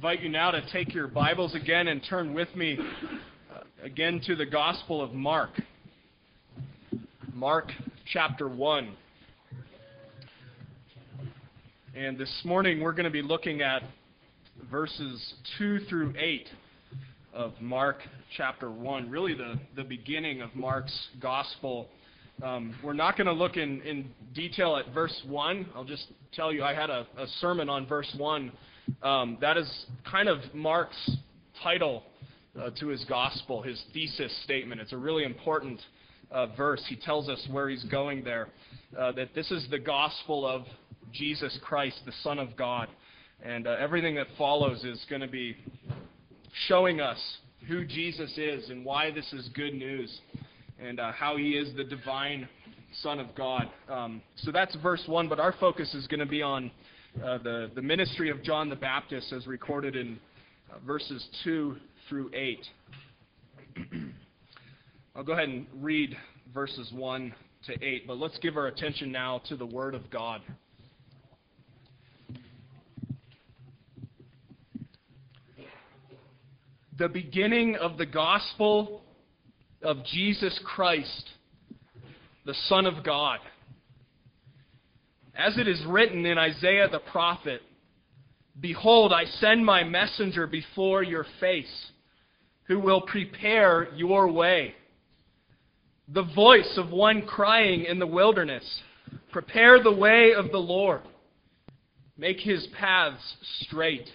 invite you now to take your Bibles again and turn with me again to the Gospel of Mark. Mark chapter 1. And this morning we're going to be looking at verses 2 through 8 of Mark chapter 1, really the beginning of Mark's Gospel. We're not going to look in detail at verse 1. I'll just tell you I had a sermon on verse 1. That is kind of Mark's title to his Gospel, his thesis statement. It's a really important verse. He tells us where he's going there, that this is the Gospel of Jesus Christ, the Son of God. And everything that follows is going to be showing us who Jesus is and why this is good news, and how he is the divine Son of God. So that's verse 1, but our focus is going to be on the ministry of John the Baptist as recorded in verses 2 through 8. I'll go ahead and read verses 1 to 8, but let's give our attention now to the Word of God. The beginning of the gospel of Jesus Christ, the Son of God. As it is written in Isaiah the prophet, "Behold, I send my messenger before your face, who will prepare your way. The voice of one crying in the wilderness, prepare the way of the Lord, make his paths straight."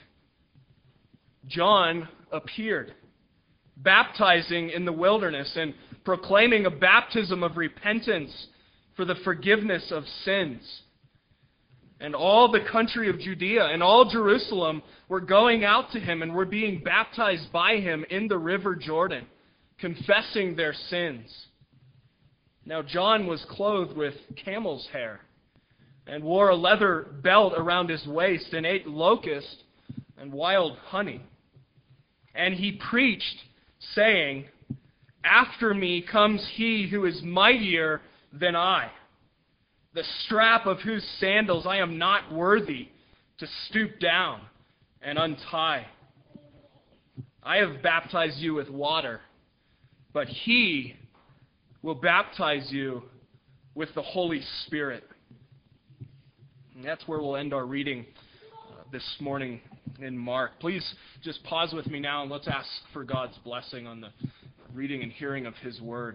John appeared, baptizing in the wilderness and proclaiming a baptism of repentance for the forgiveness of sins. And all the country of Judea and all Jerusalem were going out to him and were being baptized by him in the river Jordan, confessing their sins. Now John was clothed with camel's hair and wore a leather belt around his waist and ate locust and wild honey. And he preached, saying, "After me comes he who is mightier than I, the strap of whose sandals I am not worthy to stoop down and untie. I have baptized you with water, but he will baptize you with the Holy Spirit." And that's where we'll end our reading this morning in Mark. Please just pause with me now and let's ask for God's blessing on the reading and hearing of his word.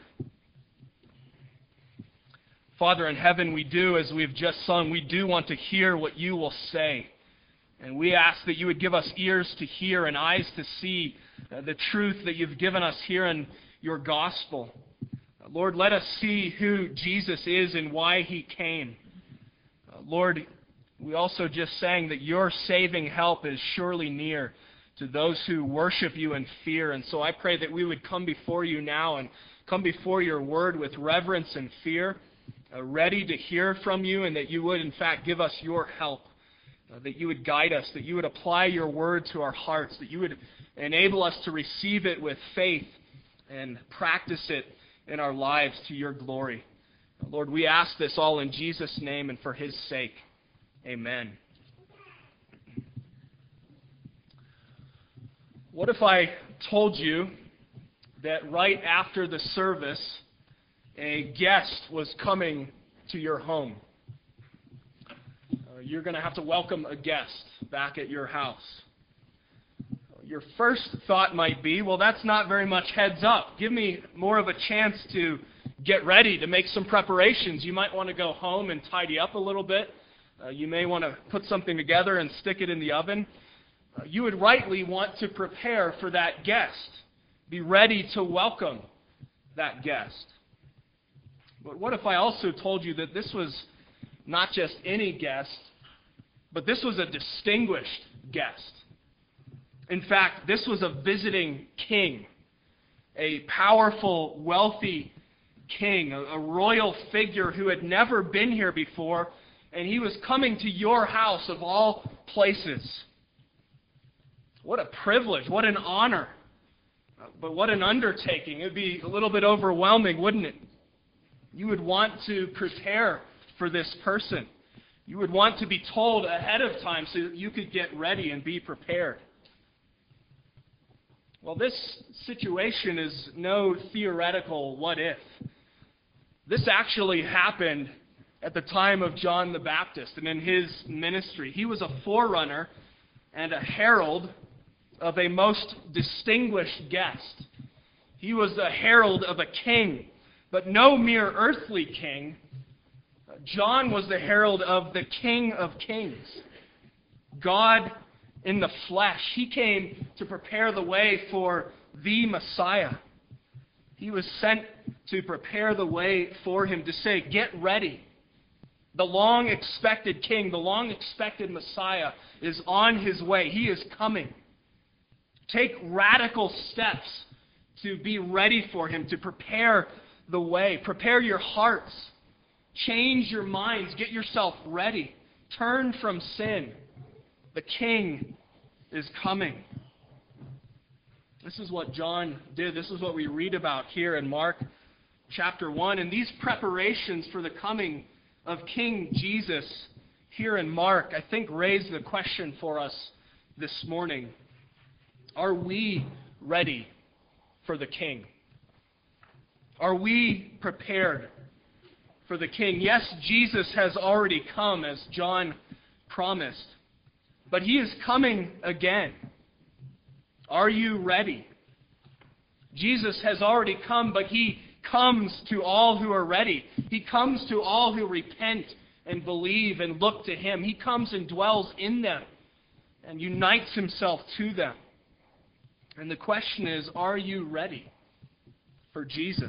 Father in heaven, we do, as we've just sung, we do want to hear what you will say. And we ask that you would give us ears to hear and eyes to see the truth that you've given us here in your gospel. Lord, let us see who Jesus is and why he came. Lord, we also just sang that your saving help is surely near to those who worship you in fear. And so I pray that we would come before you now and come before your word with reverence and fear, ready to hear from you, and that you would, in fact, give us your help, that you would guide us, that you would apply your word to our hearts, that you would enable us to receive it with faith and practice it in our lives to your glory. Lord, we ask this all in Jesus' name and for his sake. Amen. What if I told you that right after the service, a guest was coming to your home? You're going to have to welcome a guest back at your house. Your first thought might be, well, that's not very much heads up. Give me more of a chance to get ready, to make some preparations. You might want to go home and tidy up a little bit. You may want to put something together and stick it in the oven. You would rightly want to prepare for that guest. Be ready to welcome that guest. But what if I also told you that this was not just any guest, but this was a distinguished guest? In fact, this was a visiting king, a powerful, wealthy king, a royal figure who had never been here before, and he was coming to your house of all places. What a privilege, what an honor, but what an undertaking. It would be a little bit overwhelming, wouldn't it? You would want to prepare for this person. You would want to be told ahead of time so that you could get ready and be prepared. Well, this situation is no theoretical what if. This actually happened at the time of John the Baptist and in his ministry. He was a forerunner and a herald of a most distinguished guest. He was a herald of a king, but no mere earthly king. John was the herald of the King of Kings, God in the flesh. He came to prepare the way for the Messiah. He was sent to prepare the way for him, to say, get ready. The long-expected King, the long-expected Messiah is on his way. He is coming. Take radical steps to be ready for him, to prepare the way. Prepare your hearts. Change your minds. Get yourself ready. Turn from sin. The King is coming. This is what John did. This is what we read about here in Mark chapter 1. And these preparations for the coming of King Jesus here in Mark, I think, raise the question for us this morning. Are we ready for the King? Are we prepared for the King? Yes, Jesus has already come, as John promised, but he is coming again. Are you ready? Jesus has already come, but he comes to all who are ready. He comes to all who repent and believe and look to him. He comes and dwells in them and unites himself to them. And the question is, are you ready for Jesus?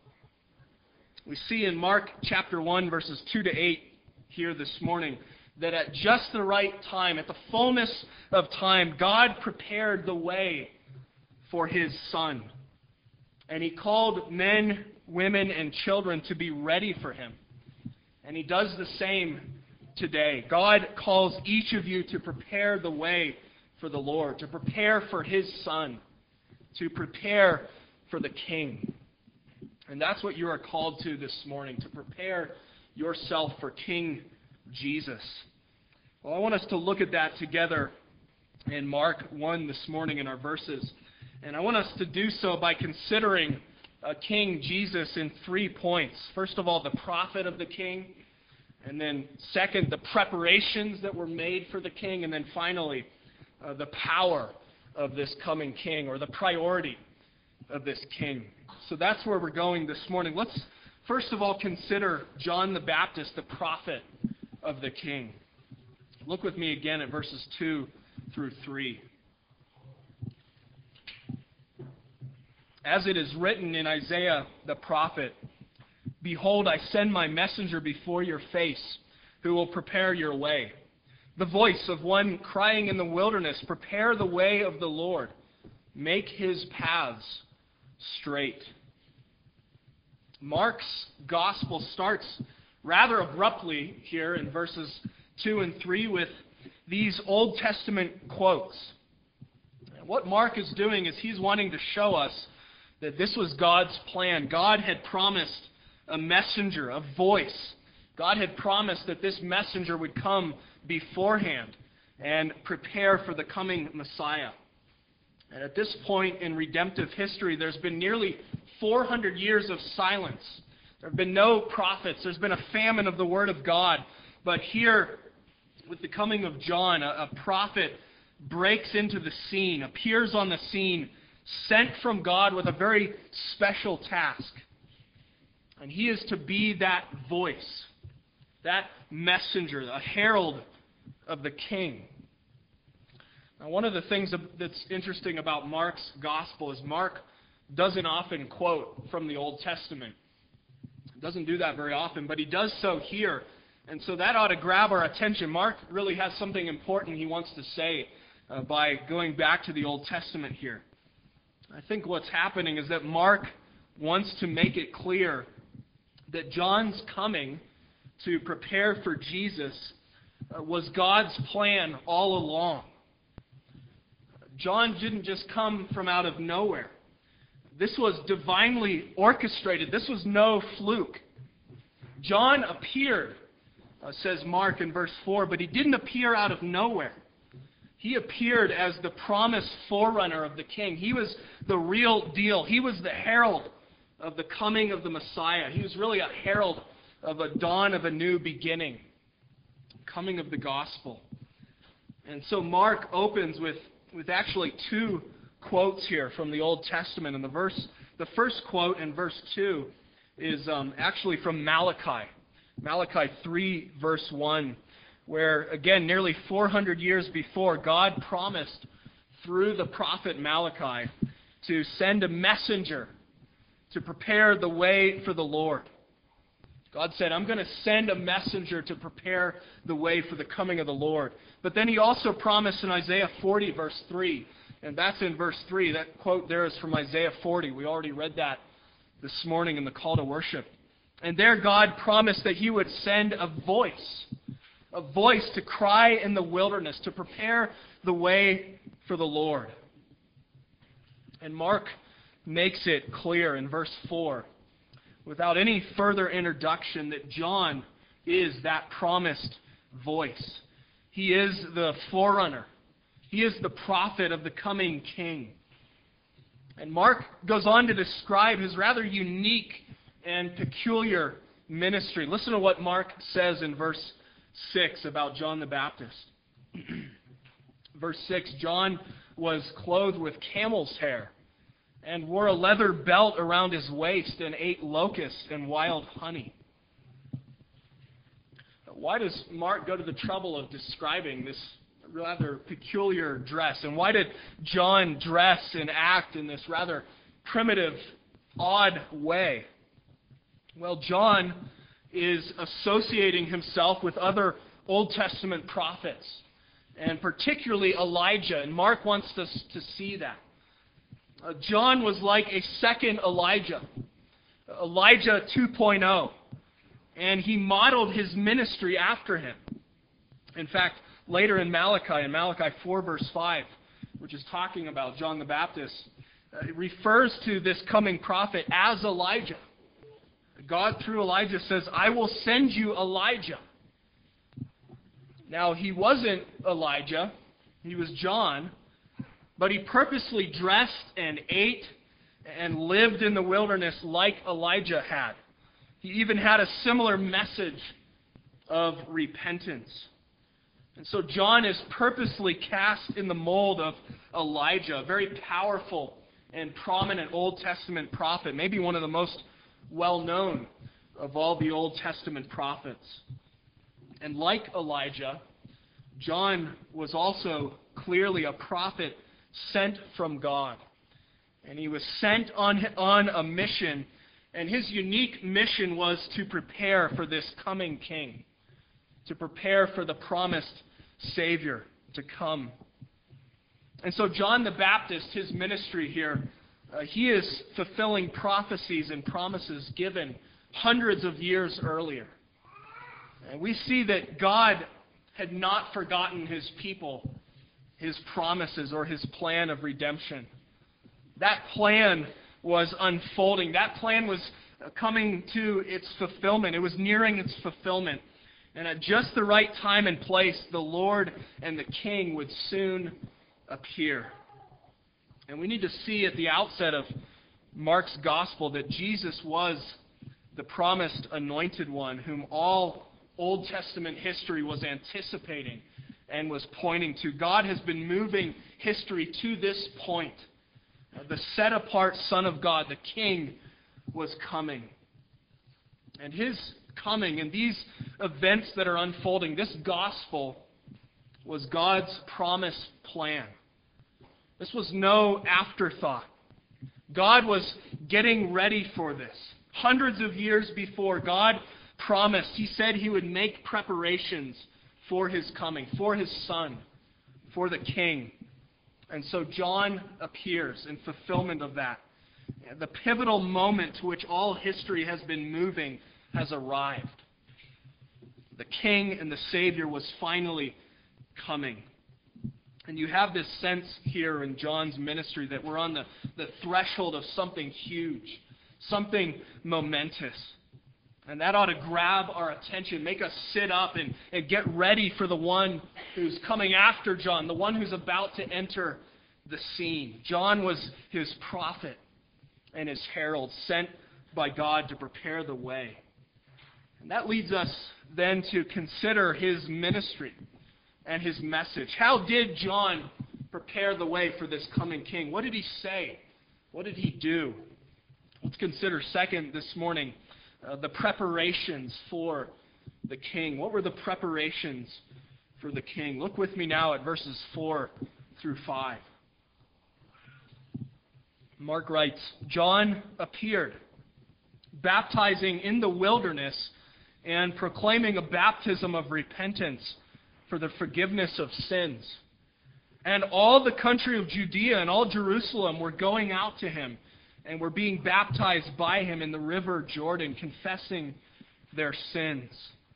We see in Mark chapter 1, verses 2 to 8 here this morning, that at just the right time, at the fullness of time, God prepared the way for his Son. And he called men, women, and children to be ready for him. And he does the same today. God calls each of you to prepare the way for the Lord, to prepare for his Son, to prepare for the King. And that's what you are called to this morning, to prepare yourself for King Jesus. Well, I want us to look at that together in Mark 1 this morning in our verses. And I want us to do so by considering King Jesus in 3 points. First of all, the prophet of the King. And then second, the preparations that were made for the King. And then finally, the power of this coming King, or the priority of this King. So that's where we're going this morning. Let's first of all consider John the Baptist, the prophet of the King. Look with me again at verses 2 through 3. As it is written in Isaiah the prophet, "Behold, I send my messenger before your face, who will prepare your way. The voice of one crying in the wilderness, prepare the way of the Lord. Make his paths straight." Mark's gospel starts rather abruptly here in verses 2 and 3 with these Old Testament quotes. And what Mark is doing is he's wanting to show us that this was God's plan. God had promised a messenger, a voice. God had promised that this messenger would come beforehand and prepare for the coming Messiah. And at this point in redemptive history, there's been nearly 400 years of silence. There have been no prophets. There's been a famine of the Word of God. But here, with the coming of John, a prophet breaks into the scene, appears on the scene, sent from God with a very special task. And he is to be that voice, that messenger, a herald of the King. Now, one of the things that's interesting about Mark's gospel is Mark doesn't often quote from the Old Testament. He doesn't do that very often, but he does so here. And so that ought to grab our attention. Mark really has something important he wants to say by going back to the Old Testament here. I think what's happening is that Mark wants to make it clear that John's coming to prepare for Jesus was God's plan all along. John didn't just come from out of nowhere. This was divinely orchestrated. This was no fluke. John appeared, says Mark in verse 4, but he didn't appear out of nowhere. He appeared as the promised forerunner of the king. He was the real deal. He was the herald of the coming of the Messiah. He was really a herald of a dawn of a new beginning, coming of the gospel. And so Mark opens with actually two quotes here from the Old Testament. And the first quote in verse 2 is actually from Malachi. Malachi 3, verse 1, where, again, nearly 400 years before, God promised through the prophet Malachi to send a messenger to prepare the way for the Lord. God said, I'm going to send a messenger to prepare the way for the coming of the Lord. But then he also promised in Isaiah 40, verse 3, and that's in verse 3. That quote there is from Isaiah 40. We already read that this morning in the call to worship. And there God promised that he would send a voice to cry in the wilderness, to prepare the way for the Lord. And Mark makes it clear in verse 4, without any further introduction, that John is that promised voice. He is the forerunner. He is the prophet of the coming king. And Mark goes on to describe his rather unique and peculiar ministry. Listen to what Mark says in verse 6 about John the Baptist. Verse 6, John was clothed with camel's hair and wore a leather belt around his waist and ate locusts and wild honey. Why does Mark go to the trouble of describing this rather peculiar dress? And why did John dress and act in this rather primitive, odd way? Well, John is associating himself with other Old Testament prophets, and particularly Elijah. And Mark wants us to see that. John was like a second Elijah, Elijah 2.0, and he modeled his ministry after him. In fact, later in Malachi 4, verse 5, which is talking about John the Baptist, it refers to this coming prophet as Elijah. God, through Elijah, says, I will send you Elijah. Now, he wasn't Elijah. He was John. But he purposely dressed and ate and lived in the wilderness like Elijah had. He even had a similar message of repentance. And so John is purposely cast in the mold of Elijah, a very powerful and prominent Old Testament prophet, maybe one of the most well-known of all the Old Testament prophets. And like Elijah, John was also clearly a prophet sent from God. And he was sent on a mission, and his unique mission was to prepare for this coming king, to prepare for the promised Savior to come. And so John the Baptist, his ministry here, he is fulfilling prophecies and promises given hundreds of years earlier. And we see that God had not forgotten his people, his promises, or his plan of redemption. That plan was unfolding. That plan was coming to its fulfillment. It was nearing its fulfillment. And at just the right time and place, the Lord and the King would soon appear. And we need to see at the outset of Mark's gospel that Jesus was the promised anointed one whom all Old Testament history was anticipating and was pointing to. God has been moving history to this point. The set-apart Son of God, the King, was coming. And his coming and these events that are unfolding, this gospel was God's promised plan. This was no afterthought. God was getting ready for this. Hundreds of years before, God promised, he said he would make preparations for his coming, for his Son, for the King. And so John appears in fulfillment of that. The pivotal moment to which all history has been moving has arrived. The King and the Savior was finally coming. And you have this sense here in John's ministry that we're on the threshold of something huge, something momentous. And that ought to grab our attention, make us sit up and get ready for the one who's coming after John, the one who's about to enter the scene. John was his prophet and his herald, sent by God to prepare the way. And that leads us then to consider his ministry and his message. How did John prepare the way for this coming king? What did he say? What did he do? Let's consider second this morning the preparations for the king. What were the preparations for the king? Look with me now at verses 4 through 5. Mark writes, John appeared, baptizing in the wilderness and proclaiming a baptism of repentance for the forgiveness of sins. And all the country of Judea and all Jerusalem were going out to him and were being baptized by him in the river Jordan, confessing their sins.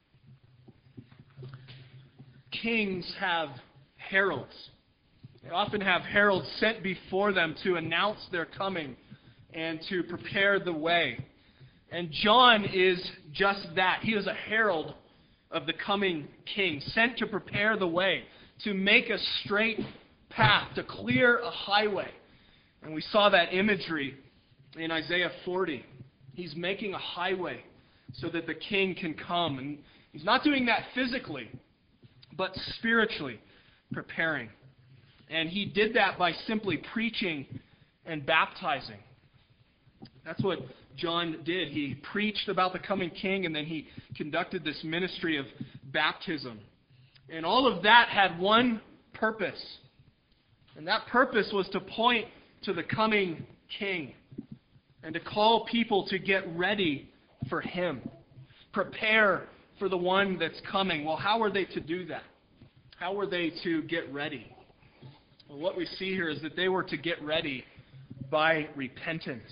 Kings have heralds. They often have heralds sent before them to announce their coming and to prepare the way. And John is just that. He is a herald of the coming king, sent to prepare the way, to make a straight path, to clear a highway. And we saw that imagery in Isaiah 40. He's making a highway so that the king can come. And he's not doing that physically, but spiritually preparing. And he did that by simply preaching and baptizing. That's what John did. He preached about the coming king, and then he conducted this ministry of baptism. And all of that had one purpose. And that purpose was to point to the coming king and to call people to get ready for him. Prepare for the one that's coming. Well, how were they to do that? How were they to get ready? Well, what we see here is that they were to get ready by repentance,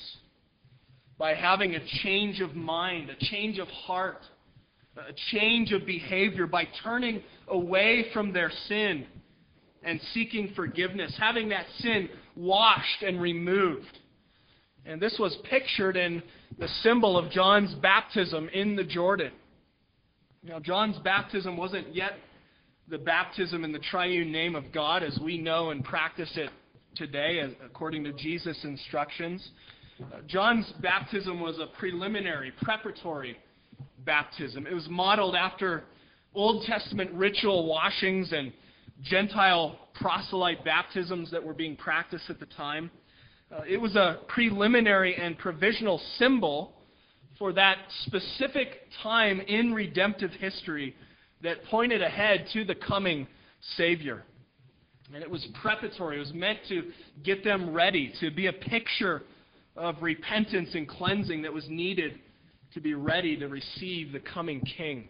by having a change of mind, a change of heart, a change of behavior, by turning away from their sin and seeking forgiveness, having that sin washed and removed. And this was pictured in the symbol of John's baptism in the Jordan. Now, John's baptism wasn't yet the baptism in the triune name of God as we know and practice it today, according to Jesus' instructions. John's baptism was a preliminary, preparatory baptism. It was modeled after Old Testament ritual washings and Gentile proselyte baptisms that were being practiced at the time. It was a preliminary and provisional symbol for that specific time in redemptive history that pointed ahead to the coming Savior. And it was preparatory. It was meant to get them ready, to be a picture of repentance and cleansing that was needed to be ready to receive the coming King.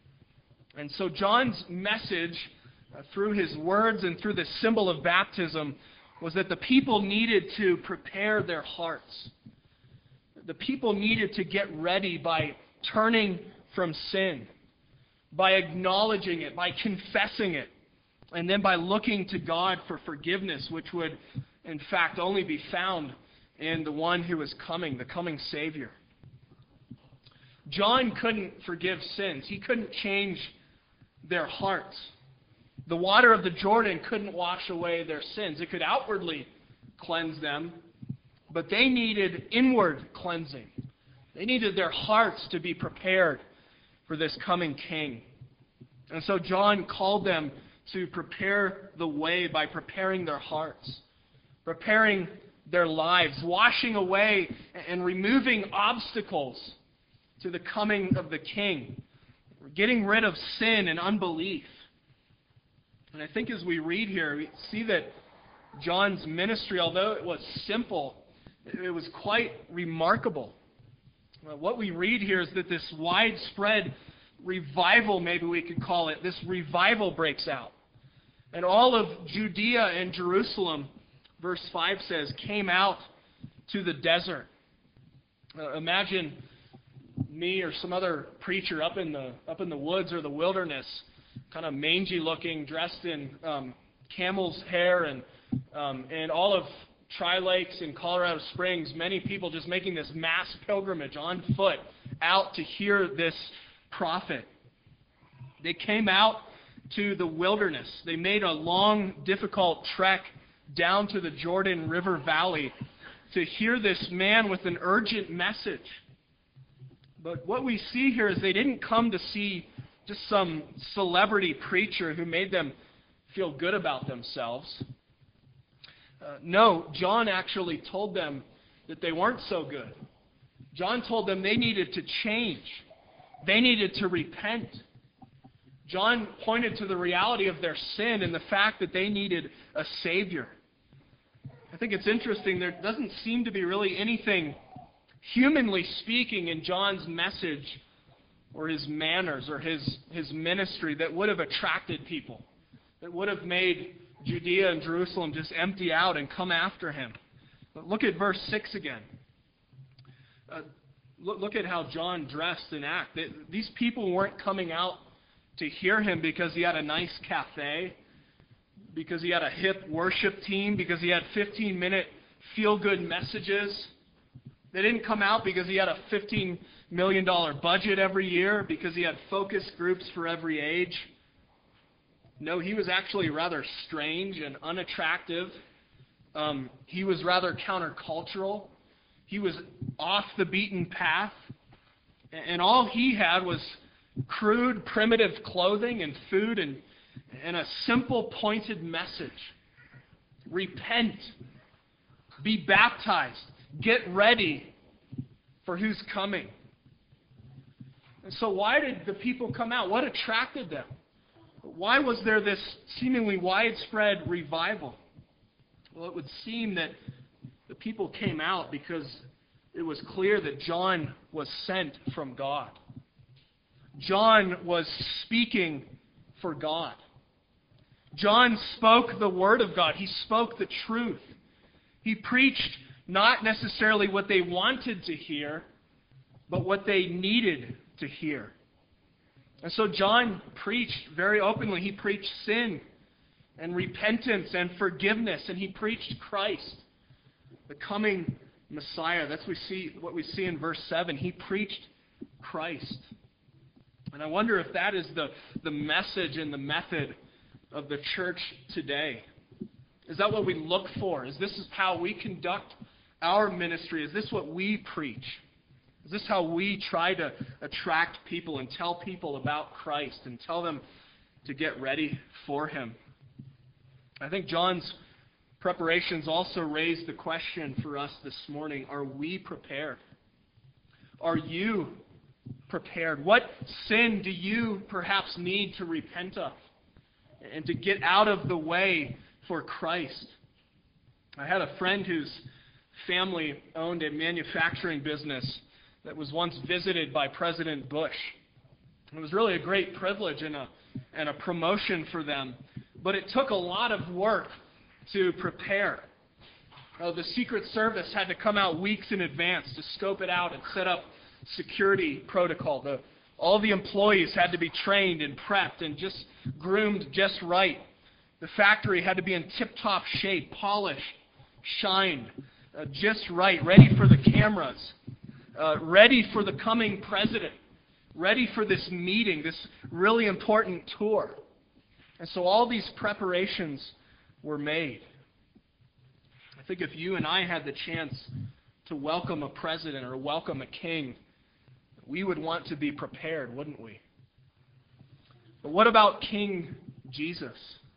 And so John's message, through his words and through the symbol of baptism, was that the people needed to prepare their hearts. The people needed to get ready by turning from sin, by acknowledging it, by confessing it, and then by looking to God for forgiveness, which would, in fact, only be found in the one who is coming, the coming Savior. John couldn't forgive sins. He couldn't change their hearts. The water of the Jordan couldn't wash away their sins. It could outwardly cleanse them, but they needed inward cleansing. They needed their hearts to be prepared for this coming King. And so John called them to prepare the way by preparing their hearts, preparing their lives, washing away and removing obstacles to the coming of the King, getting rid of sin and unbelief. And I think as we read here, we see that John's ministry, although it was simple, it was quite remarkable. What we read here is that this widespread revival, maybe we could call it, this revival breaks out. And all of Judea and Jerusalem, verse 5 says, came out to the desert. Imagine me or some other preacher up in the woods or the wilderness, kind of mangy looking, dressed in camel's hair and all of Tri Lakes in Colorado Springs, many people just making this mass pilgrimage on foot out to hear this prophet. They came out to the wilderness. They made a long, difficult trek down to the Jordan River Valley to hear this man with an urgent message. But what we see here is they didn't come to see just some celebrity preacher who made them feel good about themselves. No, John actually told them that they weren't so good. John told them they needed to change. They needed to repent. John pointed to the reality of their sin and the fact that they needed a Savior. I think it's interesting, there doesn't seem to be really anything, humanly speaking, in John's message or his manners or his ministry that would have attracted people, that would have made Judea and Jerusalem just empty out and come after him. But look at verse 6 again. Look at how John dressed and acted. These people weren't coming out to hear him because he had a nice cafe, because he had a hip worship team, because he had 15-minute feel-good messages. They didn't come out because he had a $15 million budget every year, because he had focus groups for every age. No, he was actually rather strange and unattractive. He was rather countercultural. He was off the beaten path. And all he had was crude, primitive clothing and food and a simple, pointed message. Repent. Be baptized. Get ready for who's coming. And so why did the people come out? What attracted them? Why was there this seemingly widespread revival? Well, it would seem that the people came out because it was clear that John was sent from God. John was speaking for God. John spoke the Word of God. He spoke the truth. He preached not necessarily what they wanted to hear, but what they needed to hear. And so John preached very openly. He preached sin and repentance and forgiveness, and he preached Christ, the coming Messiah. That's what we see in verse 7. He preached Christ. And I wonder if that is the message and the method of the church today. Is that what we look for? Is this how we conduct our ministry? Is this what we preach? Is this how we try to attract people and tell people about Christ and tell them to get ready for Him? I think John's preparations also raise the question for us this morning: are we prepared? Are you prepared? What sin do you perhaps need to repent of and to get out of the way for Christ? I had a friend whose family owned a manufacturing business that was once visited by President Bush. It was really a great privilege and a promotion for them, but it took a lot of work to prepare. The Secret Service had to come out weeks in advance to scope it out and set up security protocol. All the employees had to be trained and prepped and just groomed just right. The factory had to be in tip-top shape, polished, shined, just right, ready for the cameras, ready for the coming president, ready for this meeting, this really important tour. And so all these preparations were made. I think if you and I had the chance to welcome a president or welcome a king, we would want to be prepared, wouldn't we? But what about King Jesus?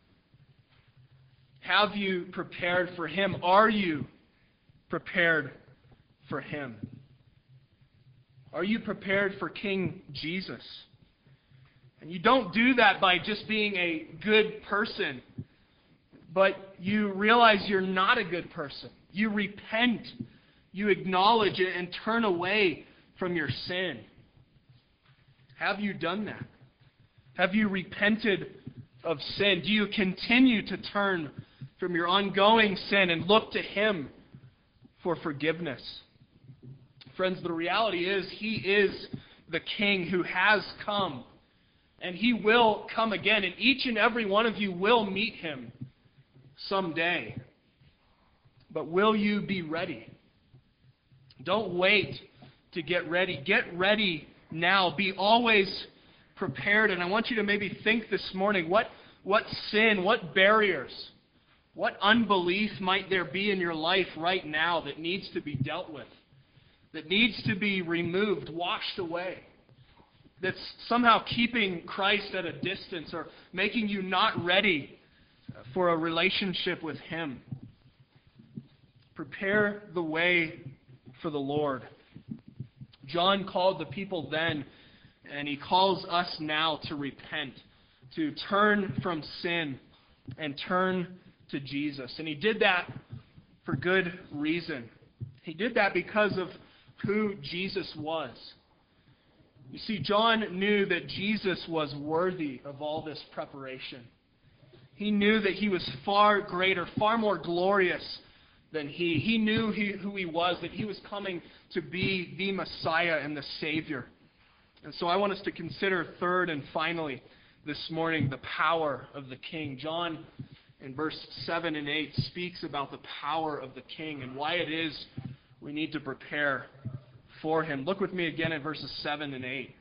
Have you prepared for Him? Are you prepared for Him? Are you prepared for King Jesus? And you don't do that by just being a good person, but you realize you're not a good person. You repent. You acknowledge it and turn away from your sin. Have you done that? Have you repented of sin? Do you continue to turn from your ongoing sin and look to Him for forgiveness? Friends, the reality is He is the King who has come, and He will come again, and each and every one of you will meet Him someday. But will you be ready? Don't wait to get ready. Get ready now. Be always prepared. And I want you to maybe think this morning, what sin, what barriers, what unbelief might there be in your life right now that needs to be dealt with, that needs to be removed, washed away, that's somehow keeping Christ at a distance or making you not ready for a relationship with Him. Prepare the way for the Lord. John called the people then, and he calls us now to repent, to turn from sin and turn to Jesus. And he did that for good reason. He did that because of who Jesus was. You see, John knew that Jesus was worthy of all this preparation. He knew that He was far greater, far more glorious than he. He knew who He was, that He was coming to be the Messiah and the Savior. And so I want us to consider third and finally this morning the power of the King. John, in verse 7 and 8, speaks about the power of the King and why it is we need to prepare for Him. Look with me again at verses 7 and 8.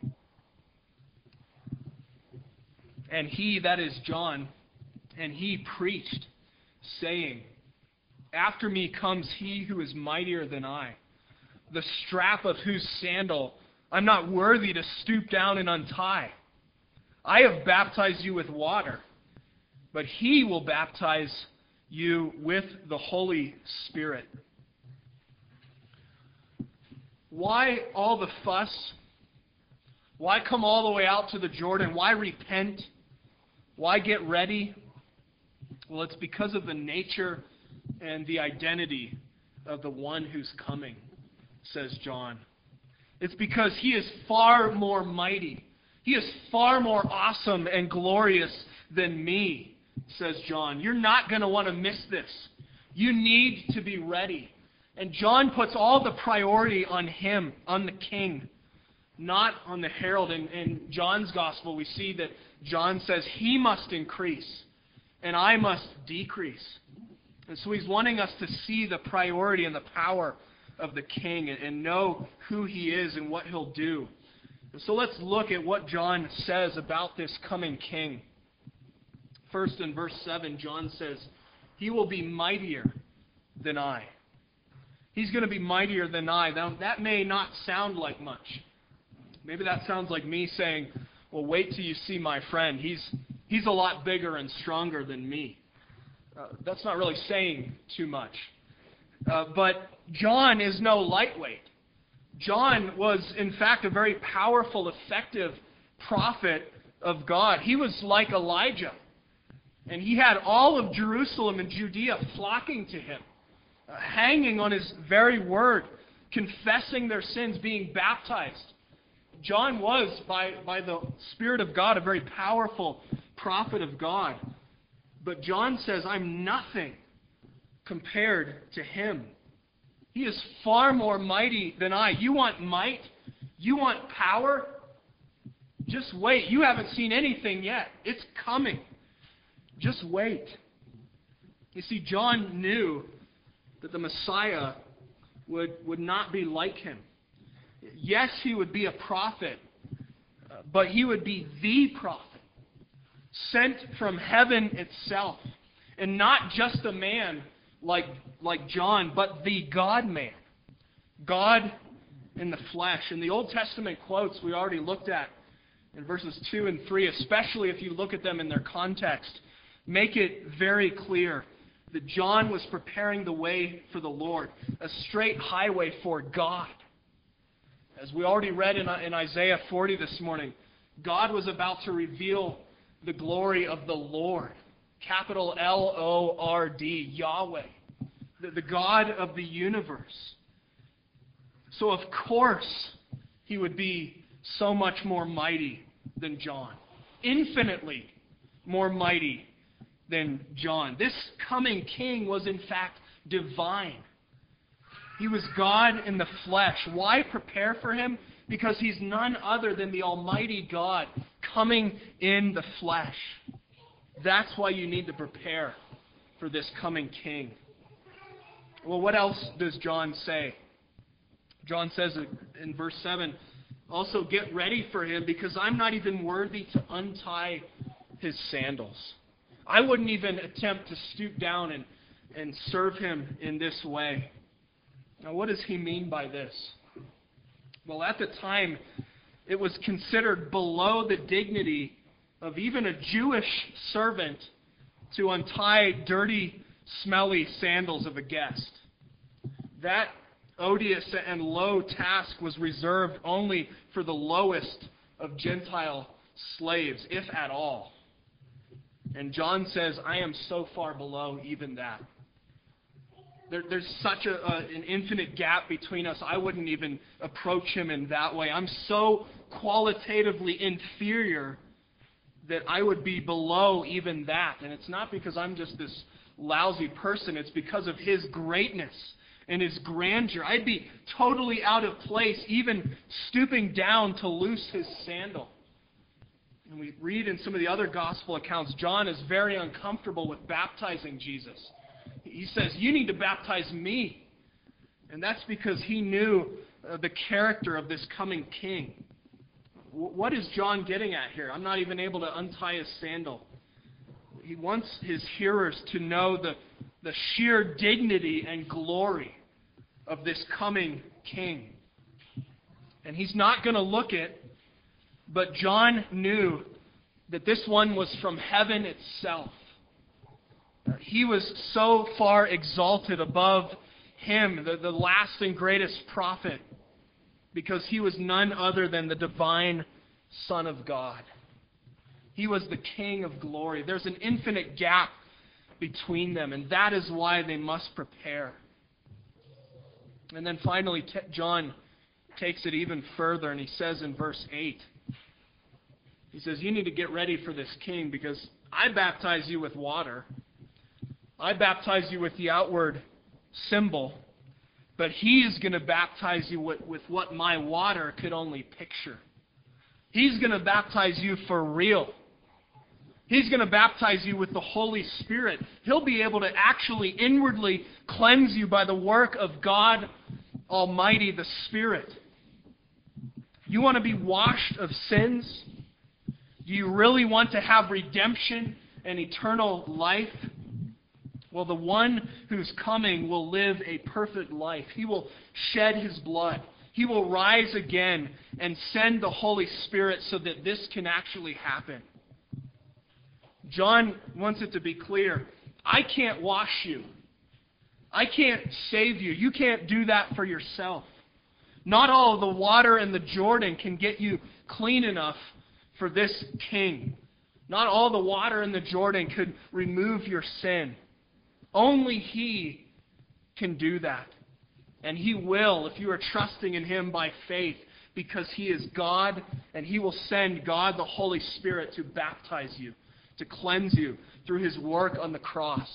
And he, that is John, and he preached, saying, After me comes he who is mightier than I, the strap of whose sandal I'm not worthy to stoop down and untie. I have baptized you with water, but he will baptize you with the Holy Spirit. Why all the fuss? Why come all the way out to the Jordan? Why repent? Why get ready? Well, it's because of the nature and the identity of the one who's coming, says John. It's because He is far more mighty. He is far more awesome and glorious than me, says John. You're not going to want to miss this. You need to be ready. And John puts all the priority on Him, on the King, not on the herald. In John's Gospel, we see that John says, He must increase, and I must decrease. And so he's wanting us to see the priority and the power of the King and know who He is and what He'll do. And so let's look at what John says about this coming King. First, in verse 7, John says, He will be mightier than I. He's going to be mightier than I. Now, that may not sound like much. Maybe that sounds like me saying, well, wait till you see my friend. He's a lot bigger and stronger than me. That's not really saying too much. But John is no lightweight. John was, in fact, a very powerful, effective prophet of God. He was like Elijah. And he had all of Jerusalem and Judea flocking to him, hanging on his very word, confessing their sins, being baptized. John was, by the Spirit of God, a very powerful prophet of God. But John says, I'm nothing compared to him. He is far more mighty than I. You want might? You want power? Just wait. You haven't seen anything yet. It's coming. Just wait. You see, John knew that the Messiah would not be like him. Yes, he would be a prophet, but he would be the prophet, sent from heaven itself, and not just a man like John, but the God-man, God in the flesh. And the Old Testament quotes we already looked at in verses 2 and 3, especially if you look at them in their context, make it very clear that John was preparing the way for the Lord, a straight highway for God. As we already read in Isaiah 40 this morning, God was about to reveal the glory of the Lord, capital L-O-R-D, Yahweh, the God of the universe. So of course he would be so much more mighty than John, infinitely more mighty than John. This coming king was in fact divine. He was God in the flesh. Why prepare for him? Because he's none other than the Almighty God coming in the flesh. That's why you need to prepare for this coming king. Well, what else does John say? John says in verse 7, also get ready for him because I'm not even worthy to untie his sandals. I wouldn't even attempt to stoop down and serve him in this way. Now, what does he mean by this? Well, at the time, it was considered below the dignity of even a Jewish servant to untie dirty, smelly sandals of a guest. That odious and low task was reserved only for the lowest of Gentile slaves, if at all. And John says, I am so far below even that. There's such an infinite gap between us, I wouldn't even approach him in that way. I'm so qualitatively inferior that I would be below even that. And it's not because I'm just this lousy person. It's because of his greatness and his grandeur. I'd be totally out of place, even stooping down to loose his sandal. And we read in some of the other gospel accounts, John is very uncomfortable with baptizing Jesus. He says, you need to baptize me. And that's because he knew the character of this coming king. What is John getting at here? I'm not even able to untie his sandal. He wants his hearers to know the sheer dignity and glory of this coming king. And he's not going to look it, but John knew that this one was from heaven itself. He was so far exalted above him, the last and greatest prophet, because he was none other than the divine Son of God. He was the King of glory. There's an infinite gap between them, and that is why they must prepare. And then finally, John takes it even further, and he says in verse 8, he says, you need to get ready for this king, because I baptize you with water. I baptize you with the outward symbol, but he is going to baptize you with what my water could only picture. He's going to baptize you for real. He's going to baptize you with the Holy Spirit. He'll be able to actually inwardly cleanse you by the work of God Almighty, the Spirit. You want to be washed of sins? Do you really want to have redemption and eternal life? Well, the one who's coming will live a perfect life. He will shed his blood. He will rise again and send the Holy Spirit so that this can actually happen. John wants it to be clear. I can't wash you. I can't save you. You can't do that for yourself. Not all of the water in the Jordan can get you clean enough for this king. Not all the water in the Jordan could remove your sin. Only he can do that. And he will if you are trusting in him by faith, because he is God, and he will send God the Holy Spirit to baptize you, to cleanse you through his work on the cross.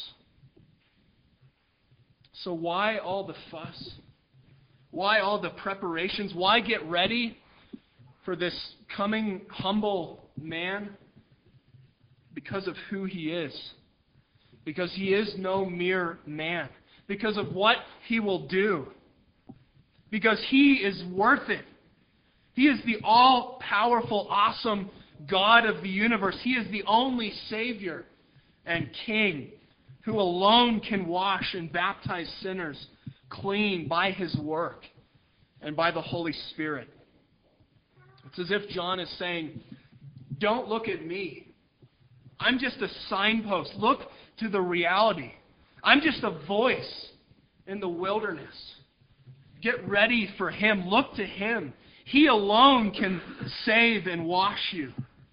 So why all the fuss? Why all the preparations? Why get ready for this coming humble man? Because of who he is. Because he is no mere man. Because of what he will do. Because he is worth it. He is the all-powerful, awesome God of the universe. He is the only Savior and King who alone can wash and baptize sinners clean by his work and by the Holy Spirit. It's as if John is saying, don't look at me. I'm just a signpost. Look to the reality. I'm just a voice in the wilderness. Get ready for him. Look to him. He alone can save and wash you.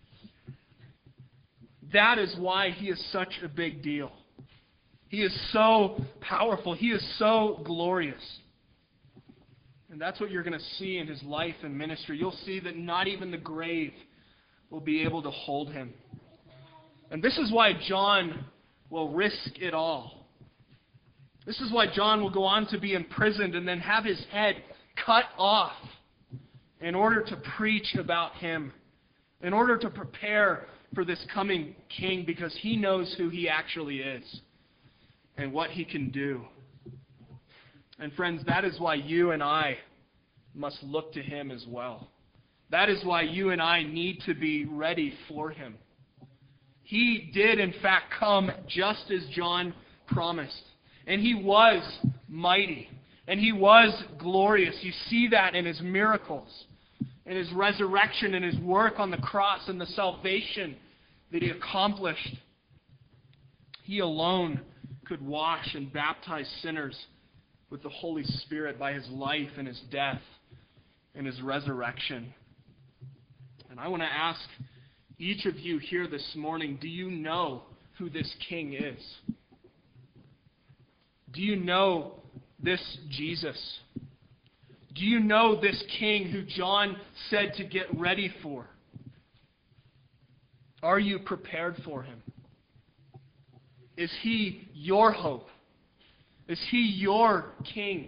That is why he is such a big deal. He is so powerful. He is so glorious. And that's what you're going to see in his life and ministry. You'll see that not even the grave will be able to hold him. And this is why John will risk it all. This is why John will go on to be imprisoned and then have his head cut off in order to preach about him, in order to prepare for this coming king, because he knows who he actually is and what he can do. And friends, that is why you and I must look to him as well. That is why you and I need to be ready for him. He did, in fact, come just as John promised. And he was mighty. And he was glorious. You see that in his miracles, in his resurrection, in his work on the cross, and the salvation that he accomplished. He alone could wash and baptize sinners with the Holy Spirit by his life and his death and his resurrection. And I want to ask each of you here this morning, do you know who this King is? Do you know this Jesus? Do you know this King who John said to get ready for? Are you prepared for him? Is he your hope? Is he your King?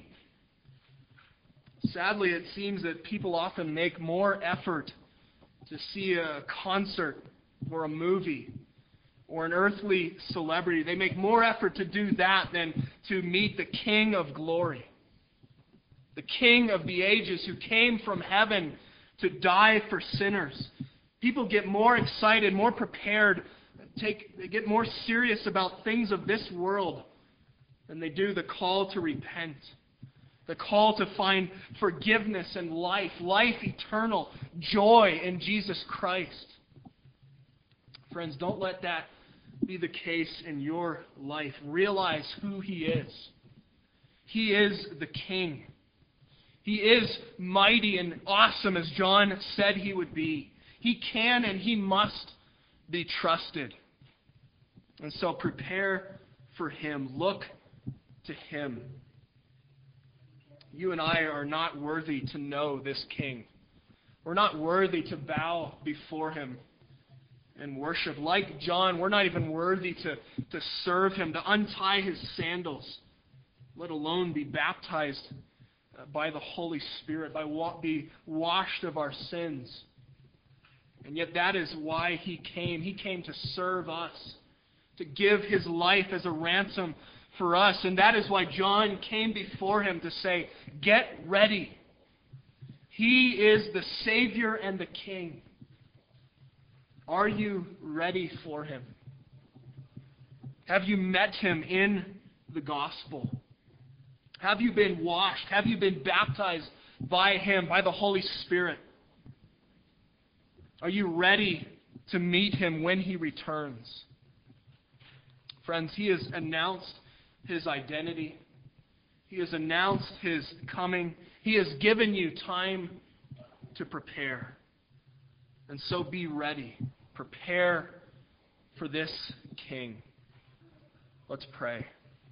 Sadly, it seems that people often make more effort to see a concert or a movie or an earthly celebrity. They make more effort to do that than to meet the King of glory, the King of the ages who came from heaven to die for sinners. People get more excited, more prepared, they get more serious about things of this world than they do the call to repent, the call to find forgiveness and life eternal, joy in Jesus Christ. Friends, don't let that be the case in your life. Realize who he is. He is the King. He is mighty and awesome as John said he would be. He can and he must be trusted. And so prepare for him. Look to him. You and I are not worthy to know this King. We're not worthy to bow before him and worship. Like John, we're not even worthy to serve him, to untie his sandals, let alone be baptized by the Holy Spirit, be washed of our sins. And yet that is why he came. He came to serve us, to give his life as a ransom for us. And that is why John came before him to say, get ready. He is the Savior and the King. Are you ready for him? Have you met him in the gospel? Have you been washed? Have you been baptized by him, by the Holy Spirit? Are you ready to meet him when he returns? Friends, he has announced his identity. He has announced his coming. He has given you time to prepare. And so be ready. Prepare for this King. Let's pray.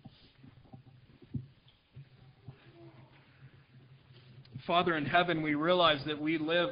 Father in heaven, we realize that we live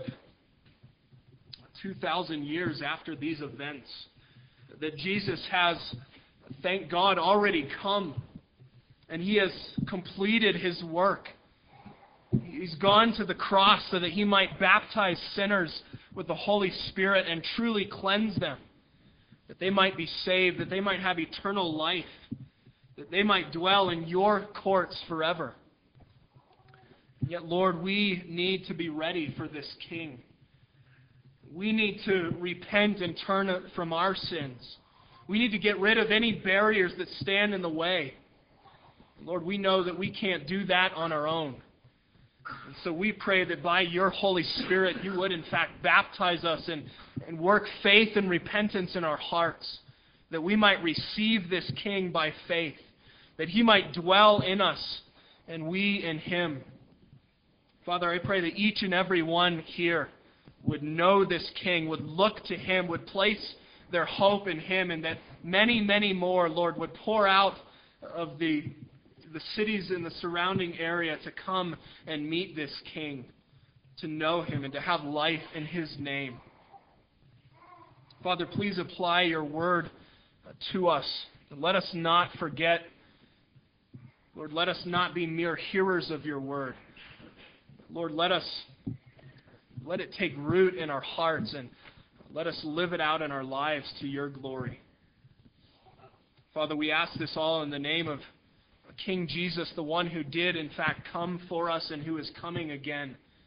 2,000 years after these events, that Jesus has, thank God, already come, and he has completed his work. He's gone to the cross so that he might baptize sinners with the Holy Spirit and truly cleanse them, that they might be saved, that they might have eternal life, that they might dwell in your courts forever. Yet, Lord, we need to be ready for this King. We need to repent and turn from our sins. We need to get rid of any barriers that stand in the way. Lord, we know that we can't do that on our own. And so we pray that by your Holy Spirit, you would in fact baptize us and work faith and repentance in our hearts, that we might receive this King by faith, that he might dwell in us and we in him. Father, I pray that each and every one here would know this King, would look to him, would place their hope in him, and that many, many more, Lord, would pour out of the cities in the surrounding area to come and meet this King, to know him and to have life in his name. Father, please apply your word to us. Let us not forget. Lord, let us not be mere hearers of your word. Lord, let it take root in our hearts and let us live it out in our lives to your glory. Father, we ask this all in the name of King Jesus, the one who did in fact come for us and who is coming again.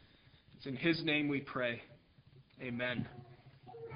It's in His name we pray. Amen.